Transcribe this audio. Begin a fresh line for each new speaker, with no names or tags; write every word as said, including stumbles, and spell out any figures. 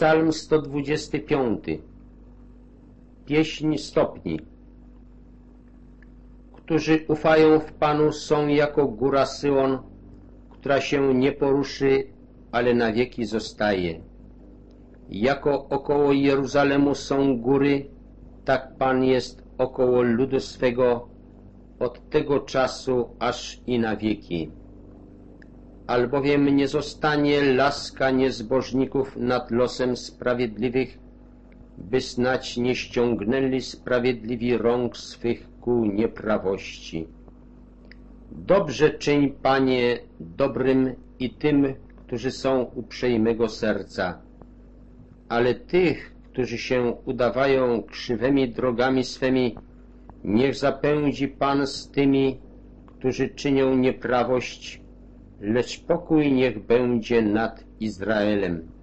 Psalm sto dwudziesty piąty. Pieśń stopni. Którzy ufają w Panu, są jako góra Syjon, która się nie poruszy, ale na wieki zostaje. Jako około Jeruzalemu są góry, tak Pan jest około ludu swego od tego czasu aż i na wieki. Albowiem nie zostanie laska niezbożników nad losem sprawiedliwych, by snać nie ściągnęli sprawiedliwi rąk swych ku nieprawości. Dobrze czyń, Panie, dobrym i tym, którzy są uprzejmego serca, ale tych, którzy się udawają krzywymi drogami swymi, niech zapędzi Pan z tymi, którzy czynią nieprawość, lecz pokój niech będzie nad Izraelem.